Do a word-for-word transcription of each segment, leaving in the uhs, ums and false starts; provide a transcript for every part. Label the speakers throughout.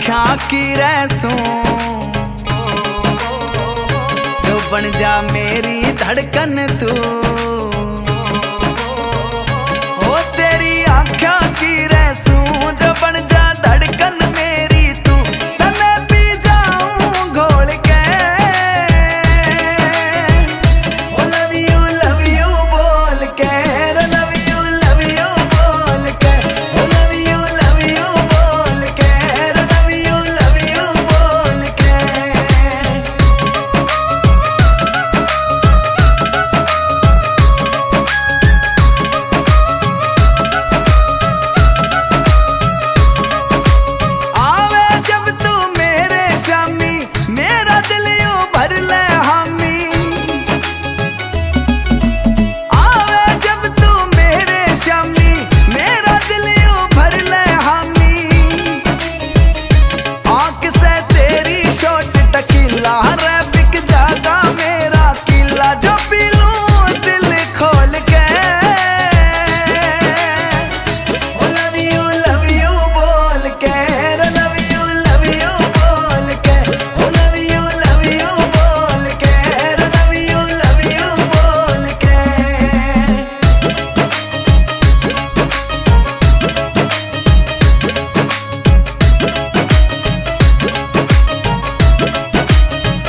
Speaker 1: आख्या की रहसू जो बन जा मेरी धड़कन तू ओ तेरी आख्या की रहसू जो बन जा धड़कन मेरी तू तने पी जाऊं घोल के ओ लव यू लव यू बोल के लव यू लव यू बोल के ओ लव यू लव यू बोल के लव यू लव यू बोल के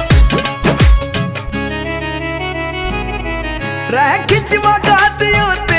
Speaker 1: रह खिंचवा गाती